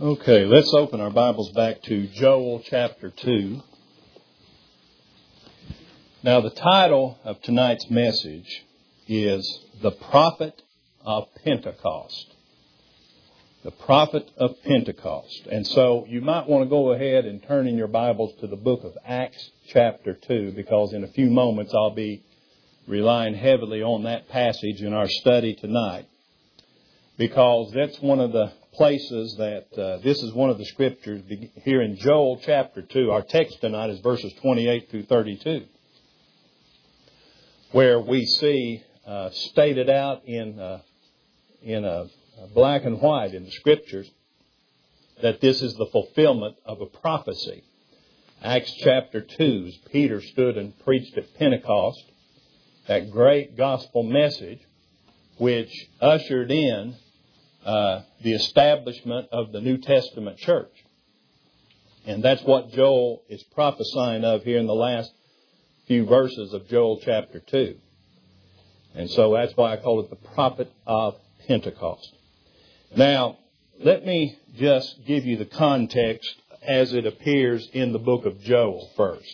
Okay, let's open our Bibles back to Joel chapter 2. Now, the title of tonight's message is The Prophet of Pentecost. The Prophet of Pentecost. And so you might want to go ahead and turn in your Bibles to the book of Acts chapter 2, because in a few moments I'll be relying heavily on that passage in our study tonight, because that's one of the places that this is one of the scriptures here in Joel chapter 2. Our text tonight is verses 28 through 32, where we see stated out in black and white in the scriptures that this is the fulfillment of a prophecy. Acts chapter 2, as Peter stood and preached at Pentecost, that great gospel message which ushered in the establishment of the New Testament church. And that's what Joel is prophesying of here in the last few verses of Joel chapter 2. And so that's why I call it the prophet of Pentecost. Now, let me just give you the context as it appears in the book of Joel first.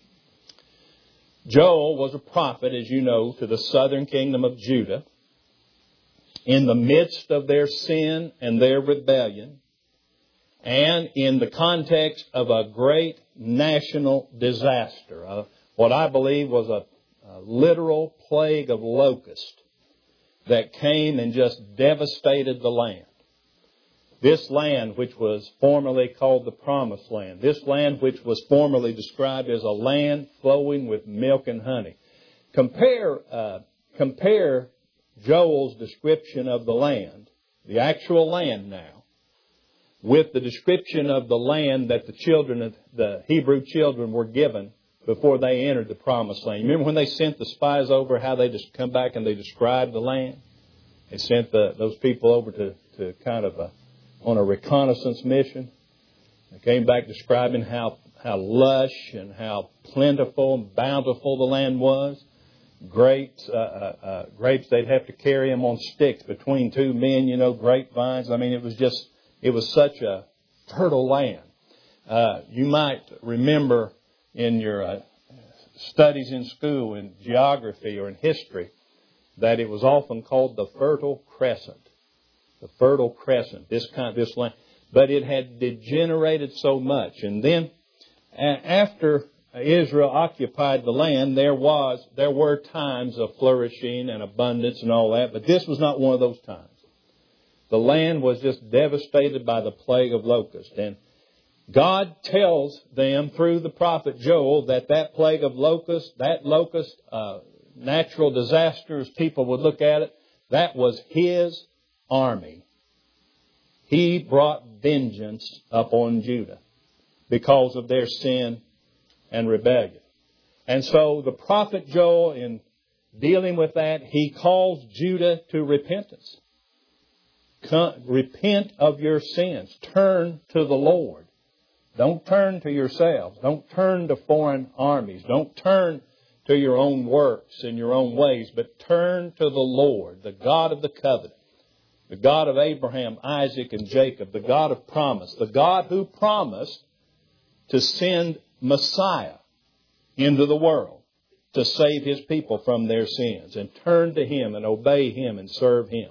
Joel was a prophet, as you know, to the southern kingdom of Judah, in the midst of their sin and their rebellion, and in the context of a great national disaster, what I believe was a literal plague of locusts that came and just devastated the land. This land, which was formerly called the Promised Land, this land which was formerly described as a land flowing with milk and honey. Compare Joel's description of the land, the actual land now, with the description of the land that the Hebrew children were given before they entered the Promised Land. You remember when they sent the spies over, how they just come back and they described the land? They sent those people over to kind of on a reconnaissance mission. They came back describing how lush and how plentiful and bountiful the land was. Grapes, they'd have to carry them on sticks between two men, grapevines. I mean, it was such a fertile land. You might remember in your studies in school, in geography or in history, that it was often called the Fertile Crescent. The Fertile Crescent, this land. But it had degenerated so much. And then after Israel occupied the land, there were times of flourishing and abundance and all that, but this was not one of those times. The land was just devastated by the plague of locusts. And God tells them through the prophet Joel that plague of locusts, natural disaster, as people would look at it, that was His army. He brought vengeance upon Judah because of their sin and rebellion. And so the prophet Joel, in dealing with that, he calls Judah to repentance. Repent of your sins. Turn to the Lord. Don't turn to yourselves. Don't turn to foreign armies. Don't turn to your own works and your own ways, but turn to the Lord, the God of the covenant, the God of Abraham, Isaac, and Jacob, the God of promise, the God who promised to send Messiah into the world to save His people from their sins, and turn to Him and obey Him and serve Him.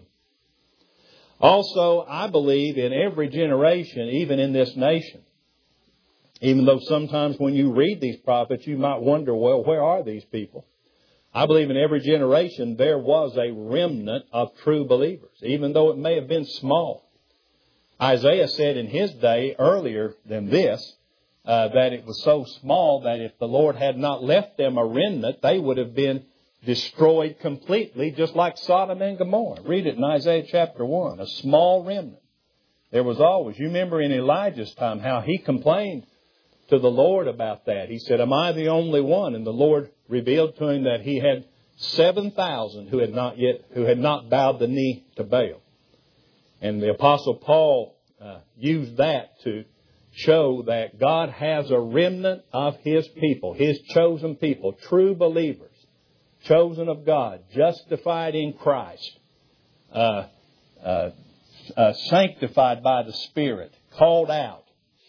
Also, I believe in every generation, even in this nation, even though sometimes when you read these prophets, you might wonder, well, where are these people? I believe in every generation there was a remnant of true believers, even though it may have been small. Isaiah said in his day, earlier than this, that it was so small that if the Lord had not left them a remnant, they would have been destroyed completely, just like Sodom and Gomorrah. Read it in Isaiah chapter 1, a small remnant. There was always, you remember in Elijah's time how he complained to the Lord about that. He said, am I the only one? And the Lord revealed to him that he had 7,000 who had not bowed the knee to Baal. And the Apostle Paul used that to show that God has a remnant of His people, His chosen people, true believers, chosen of God, justified in Christ, sanctified by the Spirit, called out,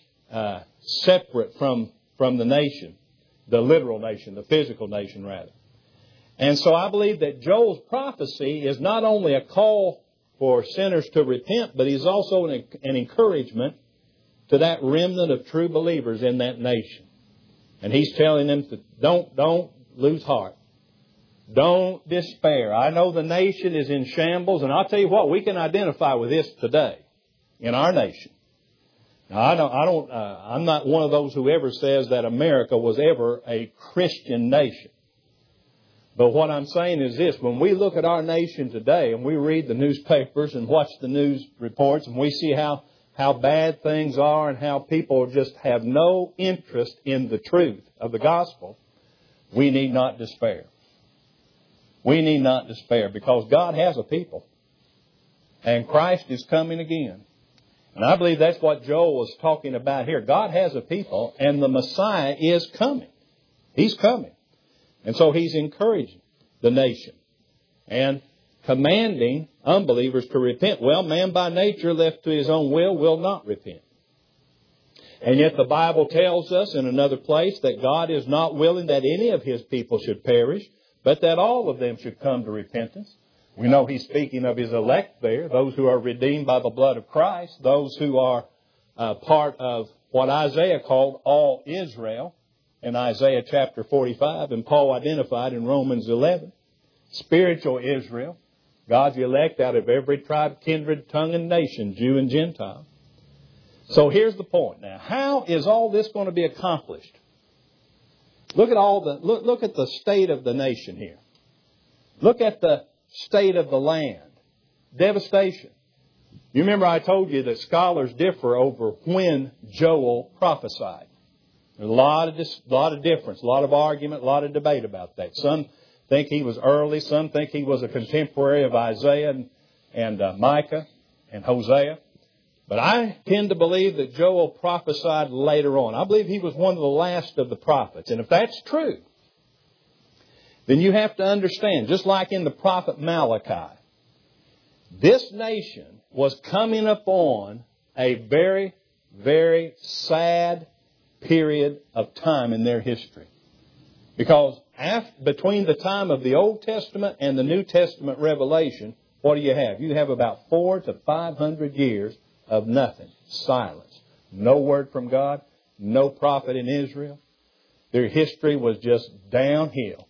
separate from the nation, the literal nation, the physical nation rather. And so I believe that Joel's prophecy is not only a call for sinners to repent, but he's also an encouragement to that remnant of true believers in that nation. And he's telling them to don't lose heart. Don't despair. I know the nation is in shambles, and I'll tell you what, we can identify with this today in our nation. Now, I'm not one of those who ever says that America was ever a Christian nation. But what I'm saying is this: when we look at our nation today and we read the newspapers and watch the news reports and we see how bad things are and how people just have no interest in the truth of the gospel, we need not despair. We need not despair, because God has a people. And Christ is coming again. And I believe that's what Joel was talking about here. God has a people, and the Messiah is coming. He's coming. And so He's encouraging the nation and commanding unbelievers to repent. Well, man by nature, left to his own will not repent. And yet the Bible tells us in another place that God is not willing that any of His people should perish, but that all of them should come to repentance. We know He's speaking of His elect there, those who are redeemed by the blood of Christ, those who are part of what Isaiah called all Israel in Isaiah chapter 45, and Paul identified in Romans 11. Spiritual Israel, God's elect out of every tribe, kindred, tongue, and nation, Jew and Gentile. So here's the point now. How is all this going to be accomplished? Look at the state of the nation here. Look at the state of the land. Devastation. You remember I told you that scholars differ over when Joel prophesied. There's a lot of difference, a lot of argument, a lot of debate about that. Some think he was early. Some think he was a contemporary of Isaiah and Micah and Hosea. But I tend to believe that Joel prophesied later on. I believe he was one of the last of the prophets. And if that's true, then you have to understand, just like in the prophet Malachi, this nation was coming upon a very, very sad period of time in their history. Because between the time of the Old Testament and the New Testament revelation, what do you have? You have about 400 to 500 years of nothing. Silence. No word from God. No prophet in Israel. Their history was just downhill.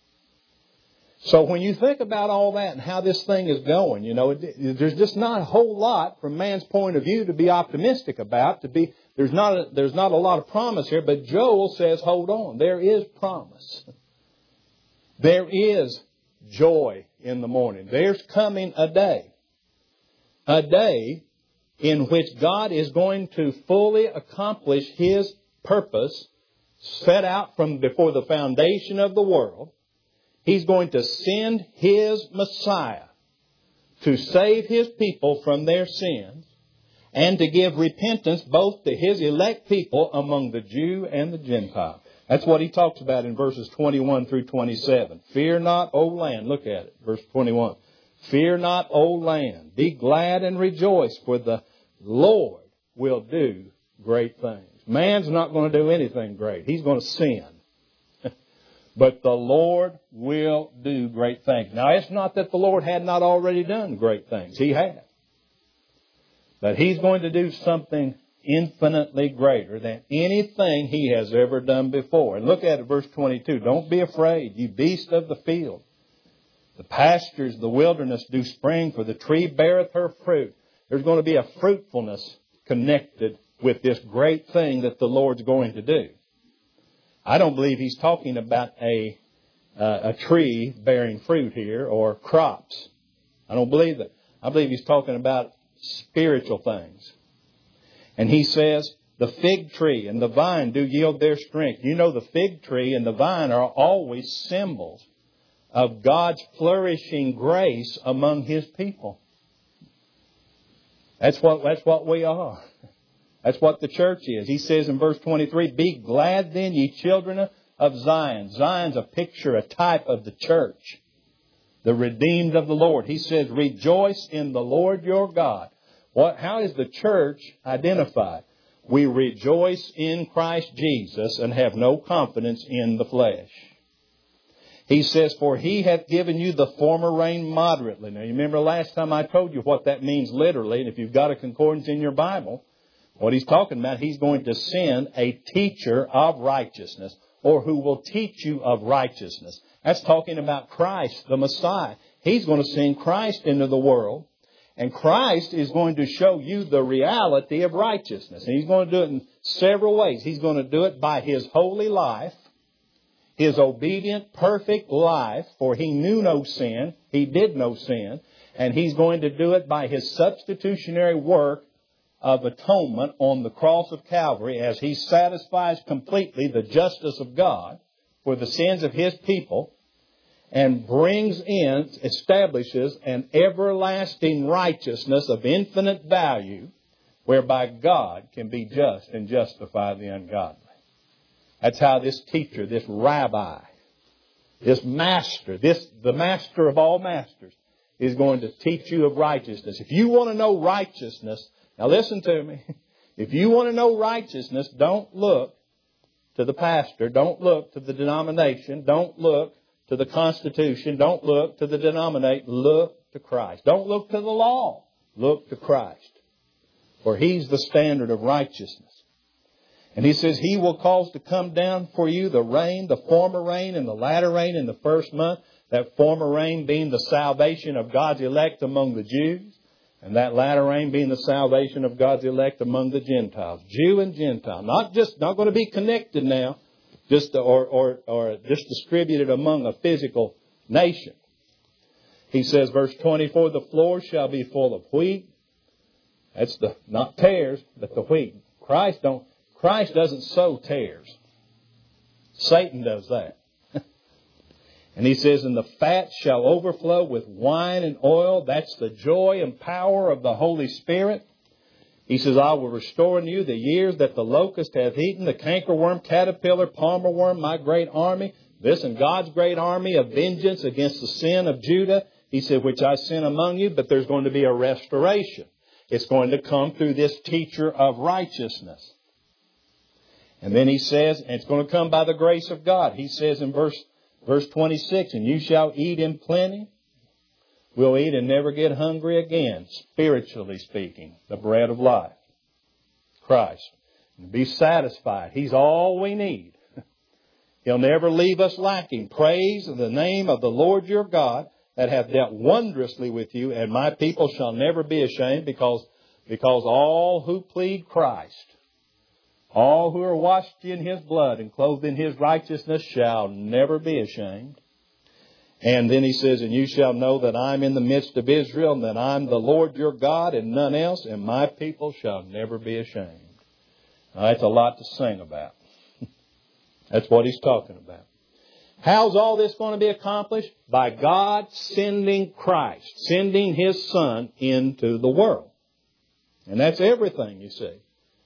So when you think about all that and how this thing is going, there's just not a whole lot from man's point of view to be optimistic about. There's not a lot of promise here, but Joel says, hold on, there is promise. There is joy in the morning. There's coming a day in which God is going to fully accomplish His purpose set out from before the foundation of the world. He's going to send His Messiah to save His people from their sins and to give repentance both to His elect people among the Jew and the Gentile. That's what he talks about in verses 21 through 27. Fear not, O land. Look at it, verse 21. Fear not, O land. Be glad and rejoice, for the Lord will do great things. Man's not going to do anything great. He's going to sin. But the Lord will do great things. Now, it's not that the Lord had not already done great things. He had. But He's going to do something infinitely greater than anything He has ever done before. And look at it, verse 22. Don't be afraid, you beast of the field. The pastures, the wilderness do spring, for the tree beareth her fruit. There's going to be a fruitfulness connected with this great thing that the Lord's going to do. I don't believe He's talking about a tree bearing fruit here or crops. I don't believe that. I believe He's talking about spiritual things. And He says, the fig tree and the vine do yield their strength. You know, the fig tree and the vine are always symbols of God's flourishing grace among His people. That's what we are. That's what the church is. He says in verse 23, be glad then, ye children of Zion. Zion's a picture, a type of the church, the redeemed of the Lord. He says, rejoice in the Lord your God. How is the church identified? We rejoice in Christ Jesus and have no confidence in the flesh. He says, for He hath given you the former rain moderately. Now, you remember last time I told you what that means literally. And if you've got a concordance in your Bible, what He's talking about, He's going to send a teacher of righteousness, or who will teach you of righteousness. That's talking about Christ, the Messiah. He's going to send Christ into the world. And Christ is going to show you the reality of righteousness. And He's going to do it in several ways. He's going to do it by His holy life, His obedient, perfect life, for He knew no sin. He did no sin. And He's going to do it by His substitutionary work of atonement on the cross of Calvary, as He satisfies completely the justice of God for the sins of His people, and brings in, establishes an everlasting righteousness of infinite value, whereby God can be just and justify the ungodly. That's how this teacher, this rabbi, this master, the master of all masters, is going to teach you of righteousness. If you want to know righteousness, now listen to me. If you want to know righteousness, don't look to the pastor. Don't look to the denomination. Don't look to the Constitution. Don't look to the denominate. Look to Christ. Don't look to the law. Look to Christ. For He's the standard of righteousness. And He says, He will cause to come down for you the rain, the former rain and the latter rain in the first month. That former rain being the salvation of God's elect among the Jews. And that latter rain being the salvation of God's elect among the Gentiles. Jew and Gentile. Not going to be connected now. Or just distributed among a physical nation. He says, verse 24, the floor shall be full of wheat. That's not tares, but the wheat. Christ doesn't sow tares. Satan does that. And he says, and the fat shall overflow with wine and oil. That's the joy and power of the Holy Spirit. He says, I will restore in you the years that the locust hath eaten, the cankerworm, caterpillar, palmer worm, my great army. This and God's great army of vengeance against the sin of Judah. He said, which I sent among you, but there's going to be a restoration. It's going to come through this teacher of righteousness. And then he says, and it's going to come by the grace of God. He says in verse 26, and you shall eat in plenty. We'll eat and never get hungry again, spiritually speaking, the bread of life, Christ. And be satisfied. He's all we need. He'll never leave us lacking. Praise the name of the Lord your God that hath dealt wondrously with you, and my people shall never be ashamed, because all who plead Christ, all who are washed in His blood and clothed in His righteousness shall never be ashamed. And then he says, and you shall know that I'm in the midst of Israel, and that I'm the Lord your God and none else, and my people shall never be ashamed. Now, that's a lot to sing about. That's what he's talking about. How's all this going to be accomplished? By God sending Christ, sending His Son into the world. And that's everything, you see.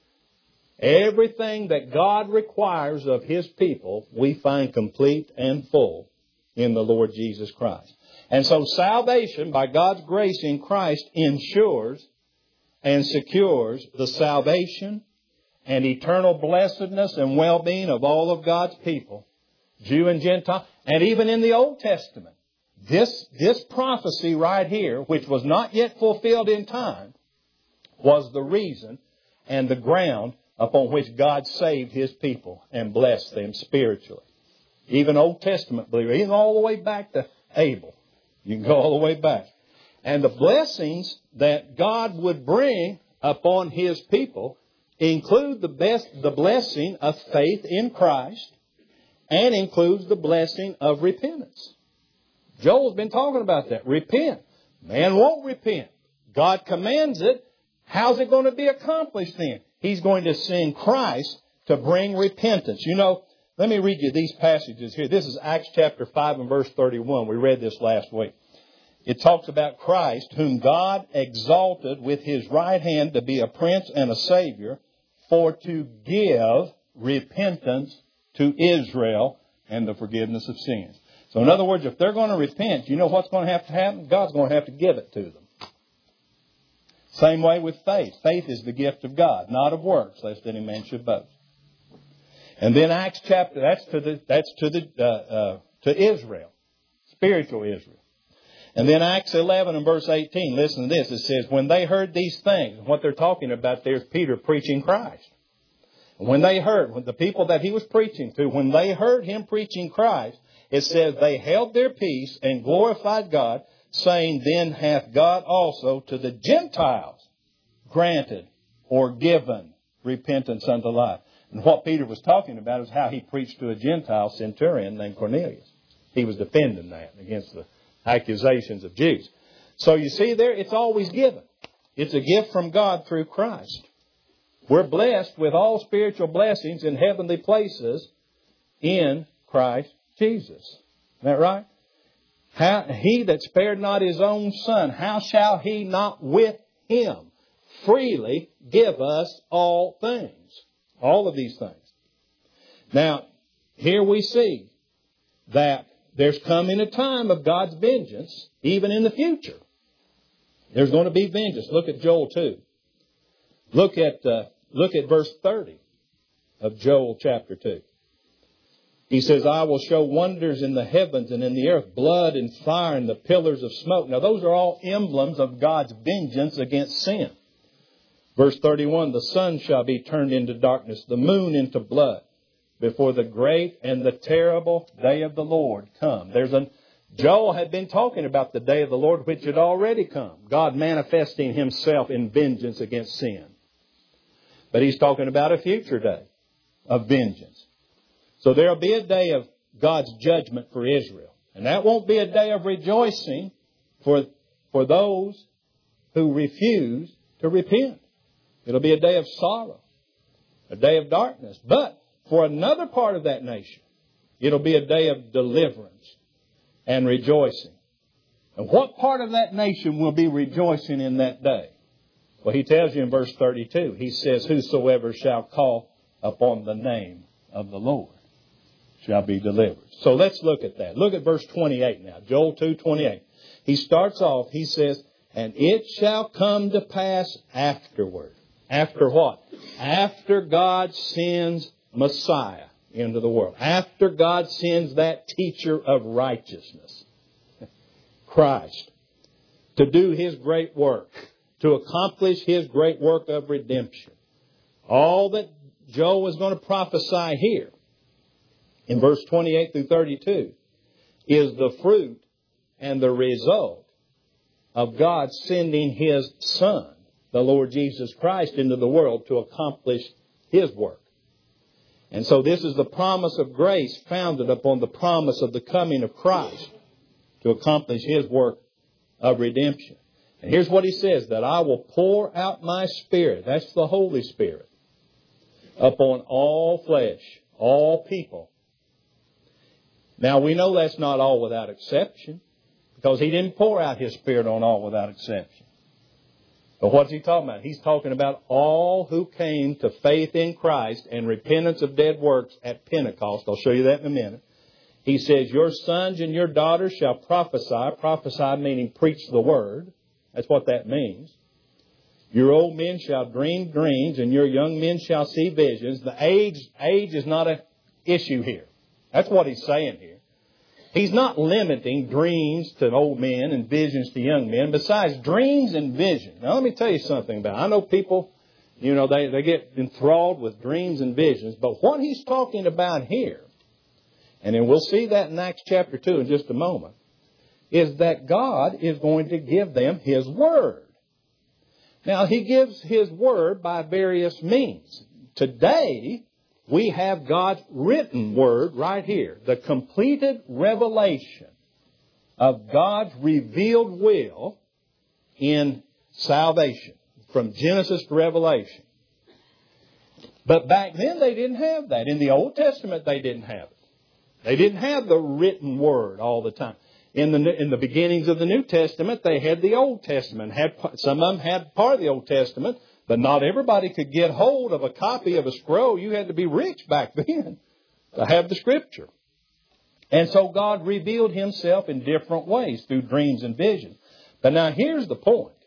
Everything that God requires of His people, we find complete and full in the Lord Jesus Christ. And so salvation, by God's grace in Christ, ensures and secures the salvation and eternal blessedness and well-being of all of God's people, Jew and Gentile, and even in the Old Testament. This prophecy right here, which was not yet fulfilled in time, was the reason and the ground upon which God saved His people and blessed them spiritually. Even Old Testament believers, even all the way back to Abel. You can go all the way back. And the blessings that God would bring upon His people include the blessing of faith in Christ, and includes the blessing of repentance. Joel's been talking about that. Repent. Man won't repent. God commands it. How's it going to be accomplished then? He's going to send Christ to bring repentance. You know, let me read you these passages here. This is Acts chapter 5 and verse 31. We read this last week. It talks about Christ, whom God exalted with His right hand to be a prince and a savior, for to give repentance to Israel and the forgiveness of sins. So in other words, if they're going to repent, you know what's going to happen? God's going to have to give it to them. Same way with faith. Faith is the gift of God, not of works, lest any man should boast. And then Acts chapter, to Israel, spiritual Israel. And then Acts 11 and verse 18, listen to this. It says, when they heard these things, what they're talking about there is Peter preaching Christ. When they heard, when the people that he was preaching to, when they heard him preaching Christ, it says they held their peace and glorified God, saying, then hath God also to the Gentiles granted or given repentance unto life. And what Peter was talking about is how he preached to a Gentile centurion named Cornelius. He was defending that against the accusations of Jews. So you see there, it's always given. It's a gift from God through Christ. We're blessed with all spiritual blessings in heavenly places in Christ Jesus. Isn't that right? He that spared not his own Son, how shall he not with him freely give us all things? All of these things. Now, here we see that there's coming a time of God's vengeance, even in the future. There's going to be vengeance. Look at Joel 2. Look at verse 30 of Joel chapter 2. He says, I will show wonders in the heavens and in the earth, blood and fire and the pillars of smoke. Now, those are all emblems of God's vengeance against sin. Verse 31, the sun shall be turned into darkness, the moon into blood, before the great and the terrible day of the Lord come. Joel had been talking about the day of the Lord, which had already come. God manifesting himself in vengeance against sin. But he's talking about a future day of vengeance. So there will be a day of God's judgment for Israel. And that won't be a day of rejoicing for those who refuse to repent. It'll be a day of sorrow, a day of darkness. But for another part of that nation, it'll be a day of deliverance and rejoicing. And what part of that nation will be rejoicing in that day? Well, he tells you in verse 32, he says, whosoever shall call upon the name of the Lord shall be delivered. So let's look at that. Look at verse 28 now. Joel 2:28. He starts off, he says, and it shall come to pass afterward. After what? After God sends Messiah into the world. After God sends that teacher of righteousness, Christ, to do His great work, to accomplish His great work of redemption. All that Joel was going to prophesy here in verse 28 through 32 is the fruit and the result of God sending His Son, the Lord Jesus Christ, into the world to accomplish His work. And so this is the promise of grace founded upon the promise of the coming of Christ to accomplish His work of redemption. And here's what He says, that I will pour out my Spirit, that's the Holy Spirit, upon all flesh, all people. Now we know that's not all without exception, because He didn't pour out His Spirit on all without exception. But what's He talking about? He's talking about all who came to faith in Christ and repentance of dead works at Pentecost. I'll show you that in a minute. He says, your sons and your daughters shall prophesy. Prophesy meaning preach the word. That's what that means. Your old men shall dream dreams, and your young men shall see visions. The age is not an issue here. That's what He's saying here. He's not limiting dreams to old men and visions to young men. Besides, dreams and visions. Now, let me tell you something about it. I know people, they get enthralled with dreams and visions. But what He's talking about here, and then we'll see that in Acts chapter 2 in just a moment, is that God is going to give them His Word. Now, He gives His Word by various means. Today, we have God's written Word right here. The completed revelation of God's revealed will in salvation. From Genesis to Revelation. But back then they didn't have that. In the Old Testament they didn't have it. They didn't have the written Word all the time. In the beginnings of the New Testament they had the Old Testament. Some of them had part of the Old Testament. But not everybody could get hold of a copy of a scroll. You had to be rich back then to have the Scripture. And so God revealed Himself in different ways through dreams and visions. But now here's the point.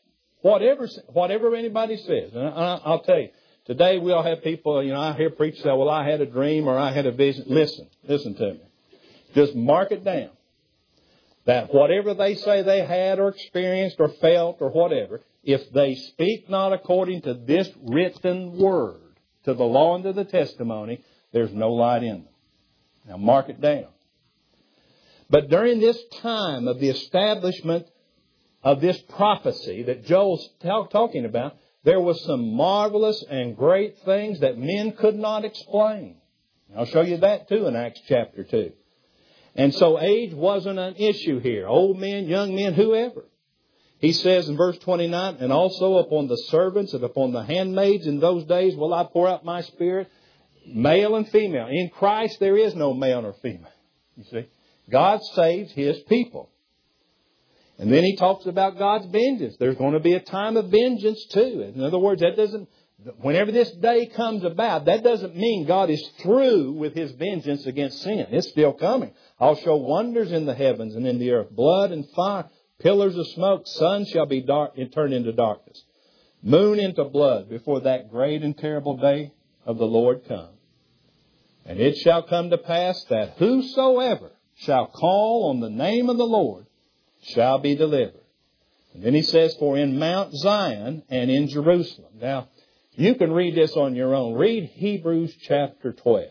whatever anybody says. And I'll tell you, today we all have people, I hear preachers say, well, I had a dream or I had a vision. Listen to me. Just mark it down. That whatever they say they had or experienced or felt or whatever, if they speak not according to this written word, to the law and to the testimony, there's no light in them. Now mark it down. But during this time of the establishment of this prophecy that Joel's talking about, there was some marvelous and great things that men could not explain. I'll show you that too in Acts chapter 2. And so age wasn't an issue here. Old men, young men, whoever. He says in verse 29, and also upon the servants and upon the handmaids in those days will I pour out my Spirit, male and female. In Christ there is no male or female. You see, God saves His people. And then He talks about God's vengeance. There's going to be a time of vengeance too. In other words, whenever this day comes about, that doesn't mean God is through with His vengeance against sin. It's still coming. I'll show wonders in the heavens and in the earth, blood and fire, pillars of smoke, sun shall be dark and turned into darkness, moon into blood before that great and terrible day of the Lord come. And it shall come to pass that whosoever shall call on the name of the Lord shall be delivered. And then he says, for in Mount Zion and in Jerusalem. Now, you can read this on your own. Read Hebrews chapter 12.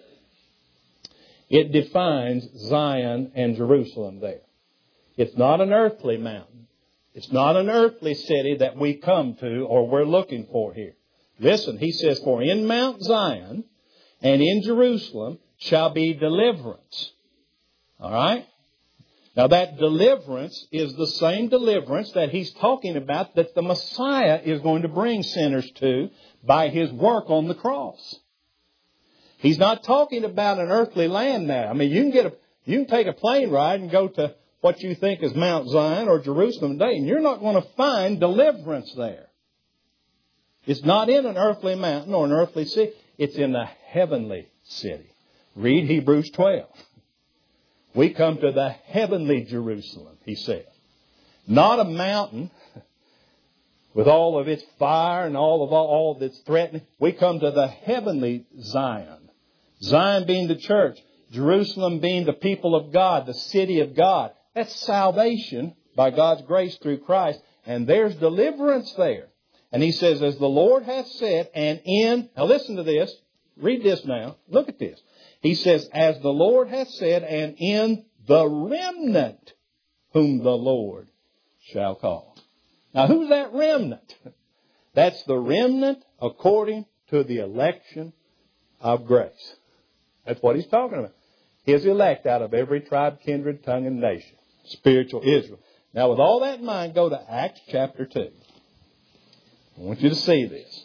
It defines Zion and Jerusalem there. It's not an earthly mountain. It's not an earthly city that we come to or we're looking for here. Listen, he says, for in Mount Zion and in Jerusalem shall be deliverance. All right? Now that deliverance is the same deliverance that he's talking about that the Messiah is going to bring sinners to by His work on the cross. He's not talking about an earthly land now. I mean, you can take a plane ride and go to what you think is Mount Zion or Jerusalem today, and you're not going to find deliverance there. It's not in an earthly mountain or an earthly city. It's in a heavenly city. Read Hebrews 12. We come to the heavenly Jerusalem, he said. Not a mountain with all of its fire and all of its threatening. We come to the heavenly Zion. Zion being the church. Jerusalem being the people of God, the city of God. That's salvation by God's grace through Christ. And there's deliverance there. And he says, as the Lord hath said, now listen to this. Read this now. Look at this. He says, as the Lord hath said, and in the remnant whom the Lord shall call. Now, who's that remnant? That's the remnant according to the election of grace. That's what he's talking about. His elect out of every tribe, kindred, tongue, and nation. Spiritual Israel. Now, with all that in mind, go to Acts chapter 2. I want you to see this.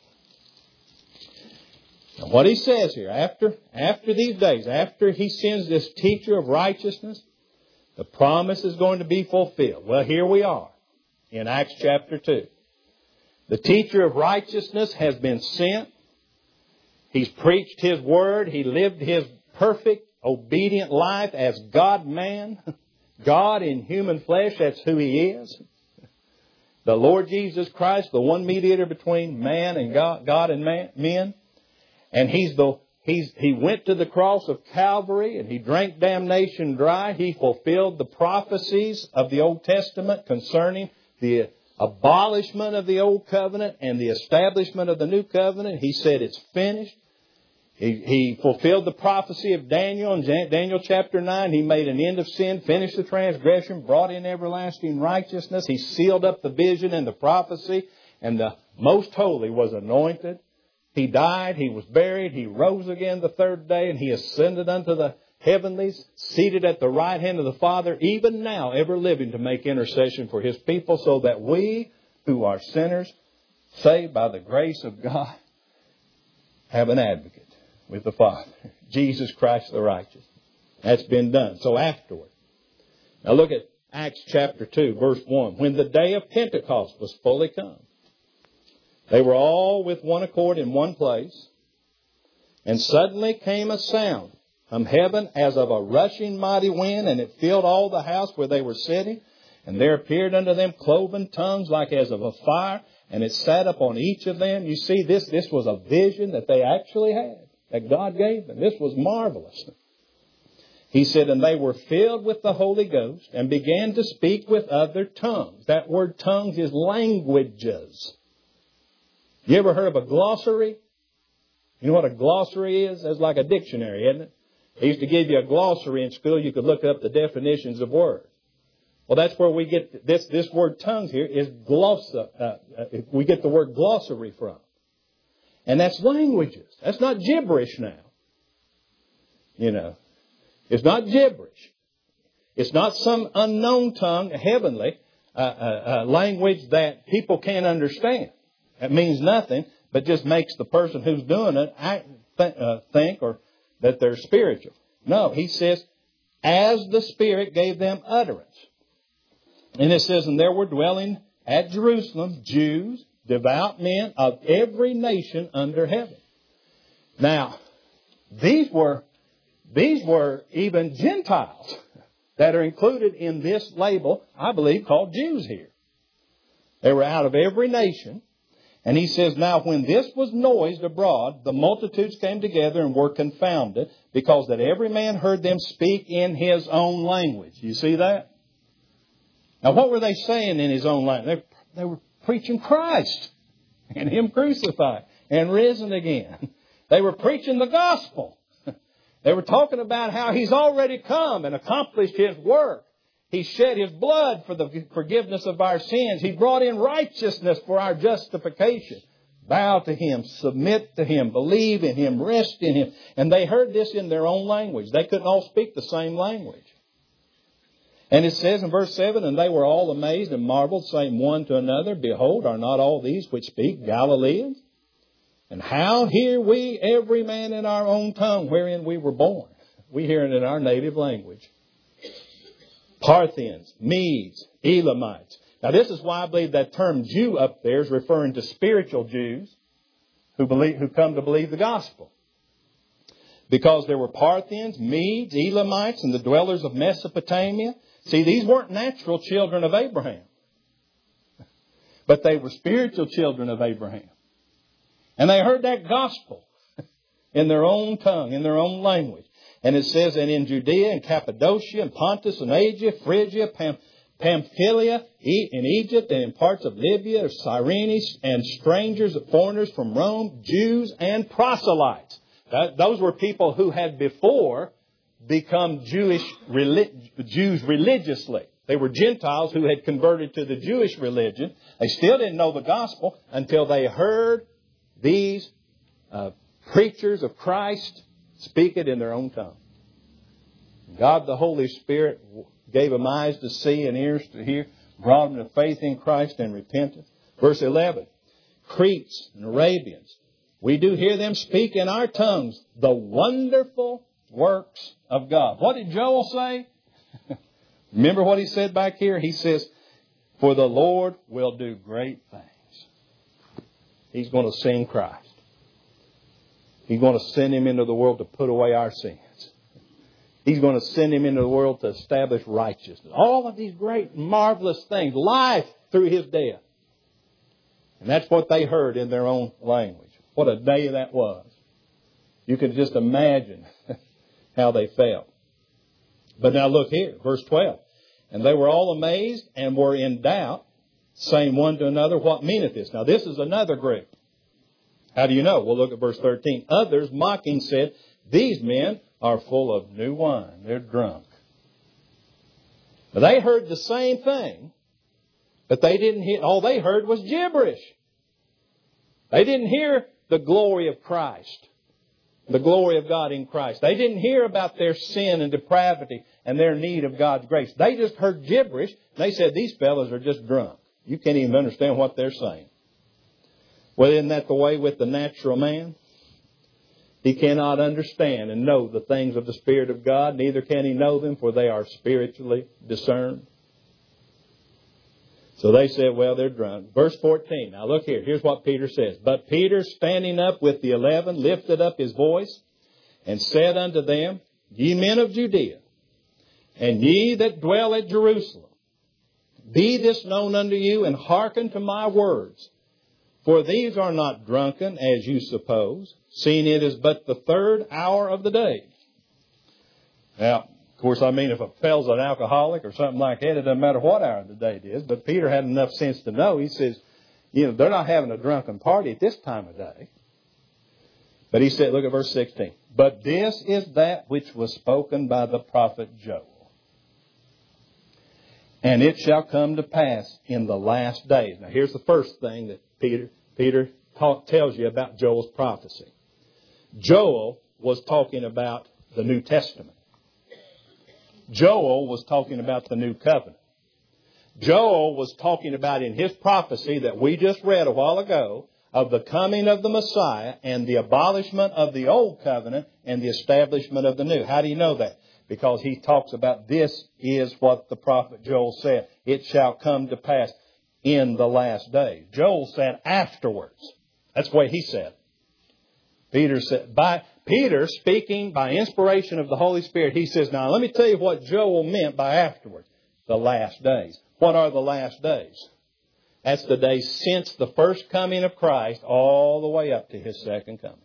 Now, what he says here, after these days, after he sends this teacher of righteousness, the promise is going to be fulfilled. Well, here we are in Acts chapter 2. The teacher of righteousness has been sent. He's preached His word. He lived His perfect, obedient life as God-man. God in human flesh, that's who He is. The Lord Jesus Christ, the one mediator between man and God and men. And He went to the cross of Calvary and He drank damnation dry. He fulfilled the prophecies of the Old Testament concerning the abolishment of the Old Covenant and the establishment of the New Covenant. He said it's finished. He fulfilled the prophecy of Daniel in Daniel chapter 9. He made an end of sin, finished the transgression, brought in everlasting righteousness. He sealed up the vision and the prophecy, and the Most Holy was anointed. He died, He was buried, He rose again the third day, and He ascended unto the heavenlies, seated at the right hand of the Father, even now ever living to make intercession for His people, so that we who are sinners, saved by the grace of God, have an advocate with the Father, Jesus Christ the righteous. That's been done. So afterward. Now look at Acts chapter 2, verse 1. When the day of Pentecost was fully come, they were all with one accord in one place. And suddenly came a sound from heaven as of a rushing mighty wind, and it filled all the house where they were sitting. And there appeared unto them cloven tongues like as of a fire, and it sat upon each of them. You see, this was a vision that they actually had, that God gave them. This was marvelous. He said, and they were filled with the Holy Ghost and began to speak with other tongues. That word tongues is languages. You ever heard of a glossary? You know what a glossary is? It's like a dictionary, isn't it? They used to give you a glossary in school. You could look up the definitions of words. Well, that's where we get this word tongues here is we get the word glossary from. And that's languages. That's not gibberish now. You know, it's not gibberish. It's not some unknown tongue, heavenly language that people can't understand. It means nothing, but just makes the person who's doing it think or that they're spiritual. No, he says, as the Spirit gave them utterance. And it says, and there were dwelling at Jerusalem Jews, devout men of every nation under heaven. Now, these were even Gentiles that are included in this label, I believe, called Jews here. They were out of every nation. And he says, now when this was noised abroad, the multitudes came together and were confounded, because that every man heard them speak in his own language. You see that? Now what were they saying in his own language? They were preaching Christ and Him crucified and risen again. They were preaching the gospel. They were talking about how He's already come and accomplished His work. He shed His blood for the forgiveness of our sins. He brought in righteousness for our justification. Bow to Him, submit to Him, believe in Him, rest in Him. And they heard this in their own language. They couldn't all speak the same language. And it says in verse 7, and they were all amazed and marveled, saying one to another, behold, are not all these which speak Galileans? And how hear we every man in our own tongue wherein we were born? We hear it in our native language. Parthians, Medes, Elamites. Now this is why I believe that term Jew up there is referring to spiritual Jews who come to believe the gospel. Because there were Parthians, Medes, Elamites, and the dwellers of Mesopotamia. See, these weren't natural children of Abraham. But they were spiritual children of Abraham. And they heard that gospel in their own tongue, in their own language. And it says, and in Judea and Cappadocia and Pontus and Asia, Phrygia, Pamphylia, in Egypt and in parts of Libya, Cyrene, and strangers, foreigners from Rome, Jews and proselytes. Those were people who had before become Jews religiously. They were Gentiles who had converted to the Jewish religion. They still didn't know the gospel until they heard these preachers of Christ speak it in their own tongue. God the Holy Spirit gave them eyes to see and ears to hear, brought them to faith in Christ and repentance. Verse 11, Cretes and Arabians, we do hear them speak in our tongues the wonderful works of God. What did Joel say? Remember what he said back here? He says, for the Lord will do great things. He's going to send Christ. He's going to send Him into the world to put away our sins. He's going to send Him into the world to establish righteousness. All of these great, marvelous things. Life through His death. And that's what they heard in their own language. What a day that was. You can just imagine how they felt. But now look here, verse 12. And they were all amazed and were in doubt, saying one to another, what meaneth this? Now this is another group. How do you know? Well, look at verse 13. Others, mocking, said, these men are full of new wine. They're drunk. Now, they heard the same thing, but they didn't hear. All they heard was gibberish. They didn't hear the glory of Christ, the glory of God in Christ. They didn't hear about their sin and depravity and their need of God's grace. They just heard gibberish. They said, these fellows are just drunk. You can't even understand what they're saying. Well, isn't that the way with the natural man? He cannot understand and know the things of the Spirit of God. Neither can he know them, for they are spiritually discerned. So they said, well, they're drunk. Verse 14. Now look here. Here's what Peter says. But Peter, standing up with the 11, lifted up his voice and said unto them, ye men of Judea, and ye that dwell at Jerusalem, Be this known unto you, and hearken to my words. For these are not drunken, as you suppose, seeing it is but the third hour of the day. Now, of course, I mean, if a fellow's an alcoholic or something like that, it doesn't matter what hour of the day it is. But Peter had enough sense to know. He says, they're not having a drunken party at this time of day. But he said, look at verse 16. But this is that which was spoken by the prophet Joel. And it shall come to pass in the last days. Now, here's the first thing that Peter tells you about Joel's prophecy. Joel was talking about the New Testament. Joel was talking about the New Covenant. Joel was talking about in his prophecy that we just read a while ago of the coming of the Messiah and the abolishment of the Old Covenant and the establishment of the New. How do you know that? Because he talks about this is what the prophet Joel said. It shall come to pass in the last days. Joel said afterwards. That's the way he said. Peter speaking by inspiration of the Holy Spirit, he says, now let me tell you what Joel meant by afterwards. The last days. What are the last days? That's the days since the first coming of Christ all the way up to His second coming.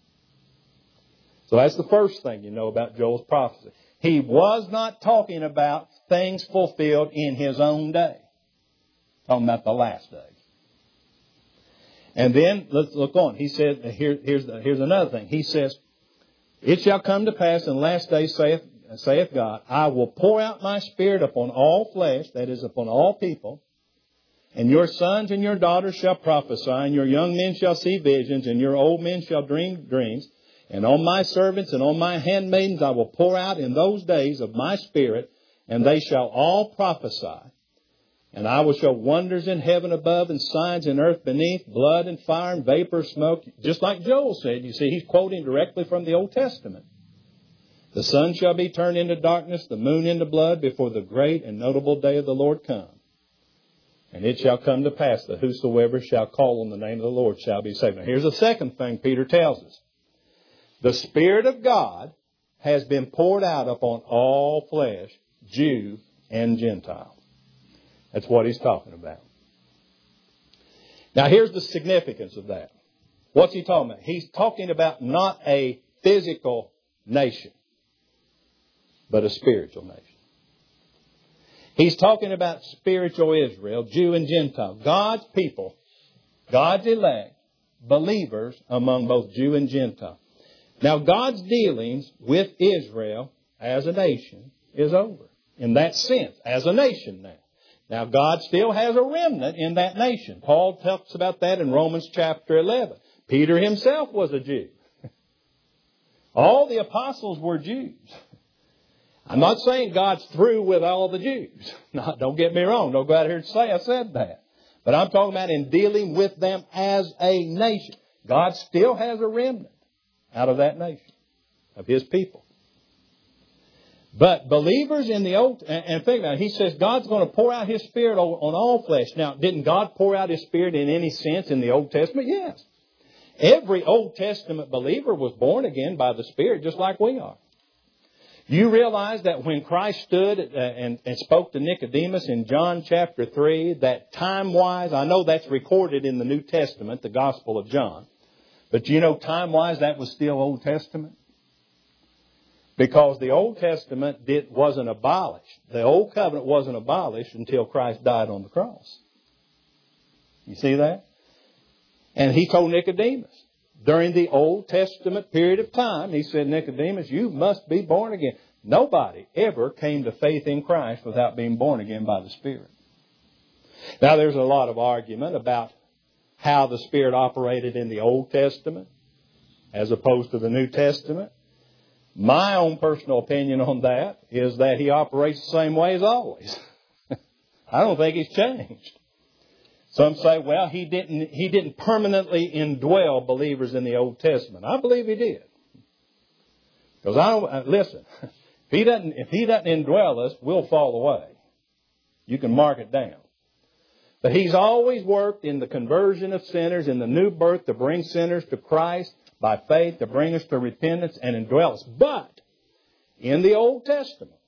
So that's the first thing you know about Joel's prophecy. He was not talking about things fulfilled in His own day. Talking about the last days. And then, let's look on. He said, here's another thing. He says, it shall come to pass in the last days, saith God, I will pour out my Spirit upon all flesh, that is, upon all people. And your sons and your daughters shall prophesy, and your young men shall see visions, and your old men shall dream dreams. And on my servants and on my handmaidens I will pour out in those days of my Spirit, and they shall all prophesy. And I will show wonders in heaven above and signs in earth beneath, blood and fire and vapor of smoke. Just like Joel said, you see, he's quoting directly from the Old Testament. The sun shall be turned into darkness, the moon into blood, before the great and notable day of the Lord come. And it shall come to pass that whosoever shall call on the name of the Lord shall be saved. Now here's the second thing Peter tells us. The Spirit of God has been poured out upon all flesh, Jew and Gentile. That's what he's talking about. Now here's the significance of that. What's he talking about? He's talking about not a physical nation, but a spiritual nation. He's talking about spiritual Israel, Jew and Gentile, God's people, God's elect, believers among both Jew and Gentile. Now God's dealings with Israel as a nation is over. In that sense, as a nation now. Now, God still has a remnant in that nation. Paul talks about that in Romans chapter 11. Peter himself was a Jew. All the apostles were Jews. I'm not saying God's through with all the Jews. No, don't get me wrong. Don't go out here and say I said that. But I'm talking about in dealing with them as a nation. God still has a remnant out of that nation, of His people. But believers in the Old, and think about it, he says God's going to pour out His Spirit on all flesh. Now, didn't God pour out His Spirit in any sense in the Old Testament? Yes. Every Old Testament believer was born again by the Spirit, just like we are. You realize that when Christ stood and spoke to Nicodemus in John chapter 3, that time-wise, I know that's recorded in the New Testament, the Gospel of John, but you know time-wise that was still Old Testament? Because the Old Testament wasn't abolished. The Old Covenant wasn't abolished until Christ died on the cross. You see that? And He told Nicodemus, during the Old Testament period of time, He said, Nicodemus, you must be born again. Nobody ever came to faith in Christ without being born again by the Spirit. Now, there's a lot of argument about how the Spirit operated in the Old Testament as opposed to the New Testament. My own personal opinion on that is that He operates the same way as always. I don't think He's changed. Some say, well, He didn't permanently indwell believers in the Old Testament. I believe He did. Because listen, if He doesn't indwell us, we'll fall away. You can mark it down. But He's always worked in the conversion of sinners, in the new birth to bring sinners to Christ, by faith to bring us to repentance and indwell us. But in the Old Testament,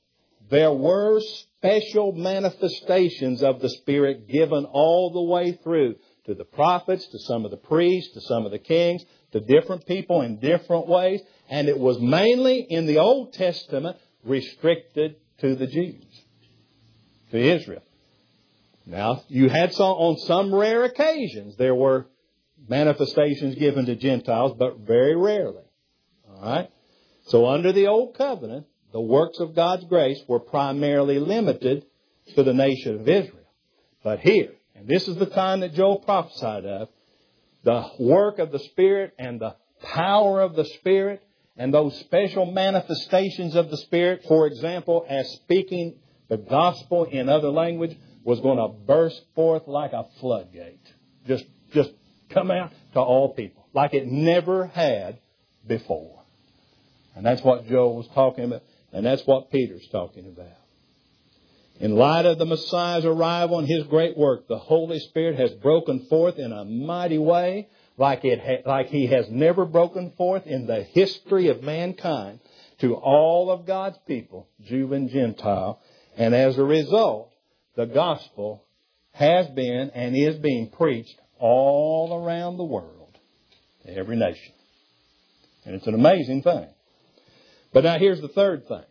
there were special manifestations of the Spirit given all the way through to the prophets, to some of the priests, to some of the kings, to different people in different ways. And it was mainly in the Old Testament restricted to the Jews, to Israel. Now, you had on some rare occasions, there were manifestations given to Gentiles, but very rarely. All right? So under the Old Covenant, the works of God's grace were primarily limited to the nation of Israel. But here, and this is the time that Joel prophesied of, the work of the Spirit and the power of the Spirit and those special manifestations of the Spirit, for example, as speaking the gospel in other language, was going to burst forth like a floodgate. Just come out to all people, like it never had before. And that's what Joel was talking about, and that's what Peter's talking about. In light of the Messiah's arrival and His great work, the Holy Spirit has broken forth in a mighty way, like He has never broken forth in the history of mankind, to all of God's people, Jew and Gentile. And as a result, the gospel has been and is being preached all around the world, to every nation. And it's an amazing thing. But now here's the third thing.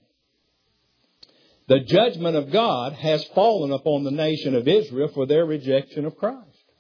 The judgment of God has fallen upon the nation of Israel for their rejection of Christ.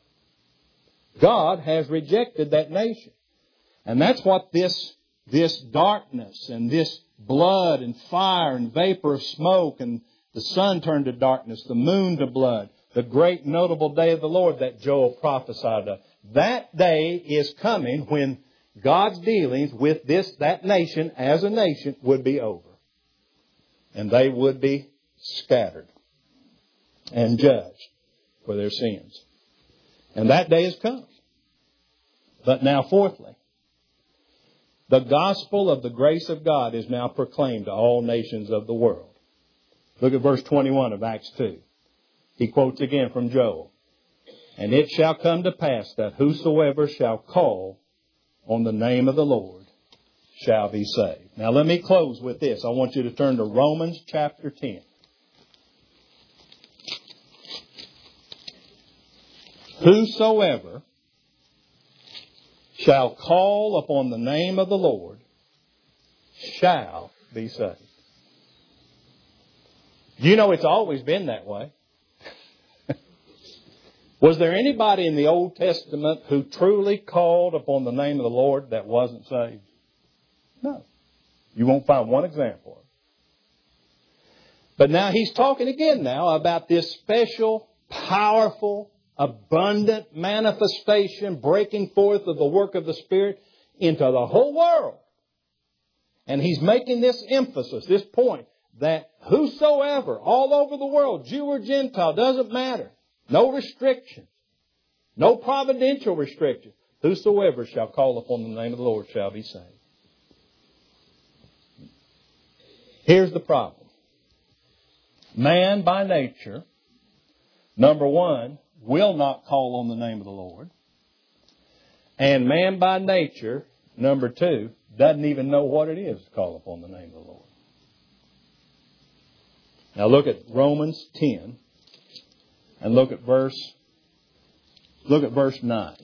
God has rejected that nation. And that's what this darkness and this blood and fire and vapor of smoke and the sun turned to darkness, the moon to blood, the great notable day of the Lord that Joel prophesied of. That day is coming when God's dealings with that nation as a nation would be over. And they would be scattered and judged for their sins. And that day has come. But now, fourthly, the gospel of the grace of God is now proclaimed to all nations of the world. Look at verse 21 of Acts 2. He quotes again from Joel. And it shall come to pass that whosoever shall call on the name of the Lord shall be saved. Now let me close with this. I want you to turn to Romans chapter 10. Whosoever shall call upon the name of the Lord shall be saved. You know it's always been that way. Was there anybody in the Old Testament who truly called upon the name of the Lord that wasn't saved? No. You won't find one example. But now he's talking again now about this special, powerful, abundant manifestation breaking forth of the work of the Spirit into the whole world. And he's making this emphasis, this point, that whosoever, all over the world, Jew or Gentile, doesn't matter. No restrictions. No providential restrictions. Whosoever shall call upon the name of the Lord shall be saved. Here's the problem. Man by nature, number one, will not call on the name of the Lord. And man by nature, number two, doesn't even know what it is to call upon the name of the Lord. Now look at Romans 10 and look at verse 9.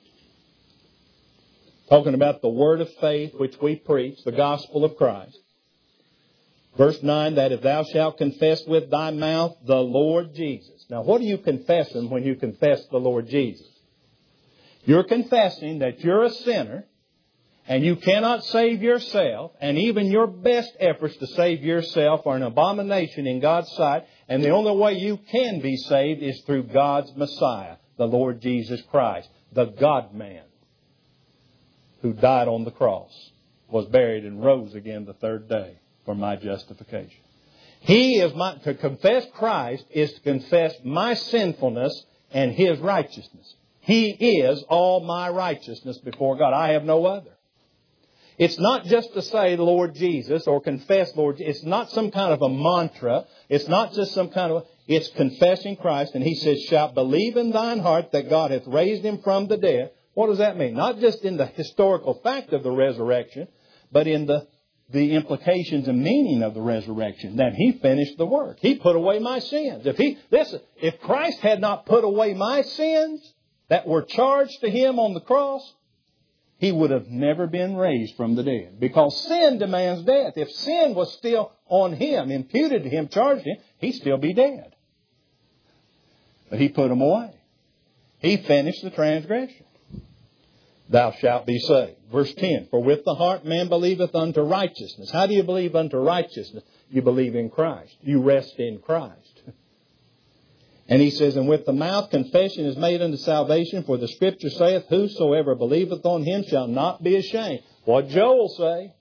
Talking about the word of faith which we preach, the gospel of Christ. Verse 9, that if thou shalt confess with thy mouth the Lord Jesus. Now what are you confessing when you confess the Lord Jesus? You're confessing that you're a sinner and you cannot save yourself, and even your best efforts to save yourself are an abomination in God's sight, and the only way you can be saved is through God's Messiah, the Lord Jesus Christ, the God-man, who died on the cross, was buried and rose again the third day for my justification. To confess Christ is to confess my sinfulness and His righteousness. He is all my righteousness before God. I have no other. It's not just to say Lord Jesus or confess Lord Jesus. It's not some kind of a mantra. It's not just some kind of... It's confessing Christ. And He says, shalt believe in thine heart that God hath raised Him from the dead. What does that mean? Not just in the historical fact of the resurrection, but in the the implications and meaning of the resurrection, that He finished the work. He put away my sins. If Christ had not put away my sins that were charged to Him on the cross, He would have never been raised from the dead. Because sin demands death. If sin was still on Him, imputed to Him, charged to Him, He'd still be dead. But He put them away. He finished the transgression. Thou shalt be saved. Verse 10, for with the heart man believeth unto righteousness. How do you believe unto righteousness? You believe in Christ. You rest in Christ. And he says, and with the mouth confession is made unto salvation, for the Scripture saith, whosoever believeth on Him shall not be ashamed. What Joel say?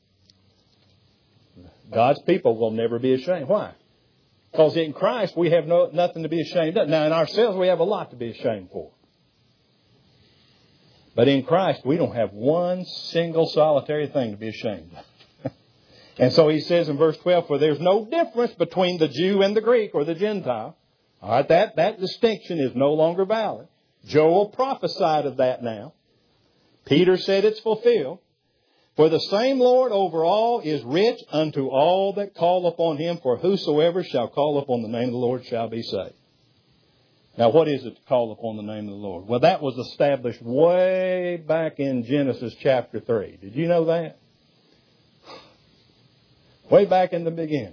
God's people will never be ashamed. Why? Because in Christ we have nothing to be ashamed of. Now in ourselves we have a lot to be ashamed for. But in Christ, we don't have one single solitary thing to be ashamed of. And so he says in verse 12, for there's no difference between the Jew and the Greek or the Gentile. All right, that distinction is no longer valid. Joel prophesied of that now. Peter said it's fulfilled. For the same Lord over all is rich unto all that call upon Him, for whosoever shall call upon the name of the Lord shall be saved. Now, what is it to call upon the name of the Lord? Well, that was established way back in Genesis chapter 3. Did you know that? Way back in the beginning.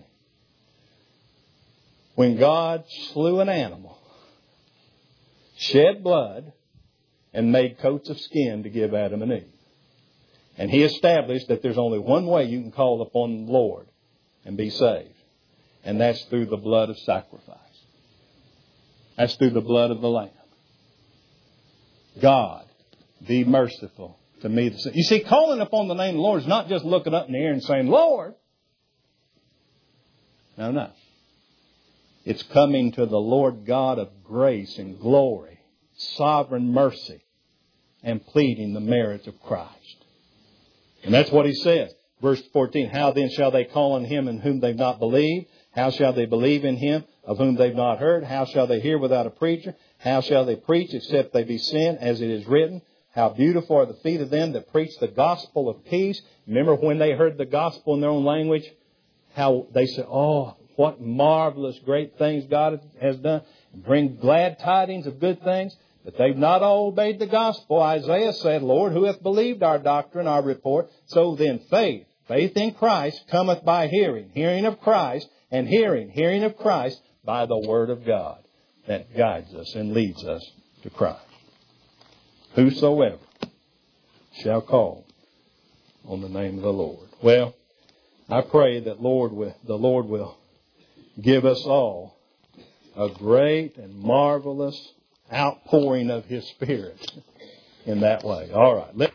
When God slew an animal, shed blood, and made coats of skin to give Adam and Eve. And He established that there's only one way you can call upon the Lord and be saved. And that's through the blood of sacrifice. That's through the blood of the Lamb. God, be merciful to me. You see, calling upon the name of the Lord is not just looking up in the air and saying, Lord. No. It's coming to the Lord God of grace and glory, sovereign mercy, and pleading the merits of Christ. And that's what He says. Verse 14, how then shall they call on Him in whom they've not believed? How shall they believe in Him of whom they've not heard? How shall they hear without a preacher? How shall they preach except they be sent, as it is written? How beautiful are the feet of them that preach the gospel of peace. Remember when they heard the gospel in their own language, how they said, oh, what marvelous, great things God has done. Bring glad tidings of good things. But they've not all obeyed the gospel. Isaiah said, Lord, who hath believed our doctrine, our report? So then faith in Christ cometh by hearing, hearing of Christ, and hearing of Christ by the Word of God that guides us and leads us to Christ. Whosoever shall call on the name of the Lord. Well, I pray that the Lord will give us all a great and marvelous outpouring of His Spirit in that way. All right.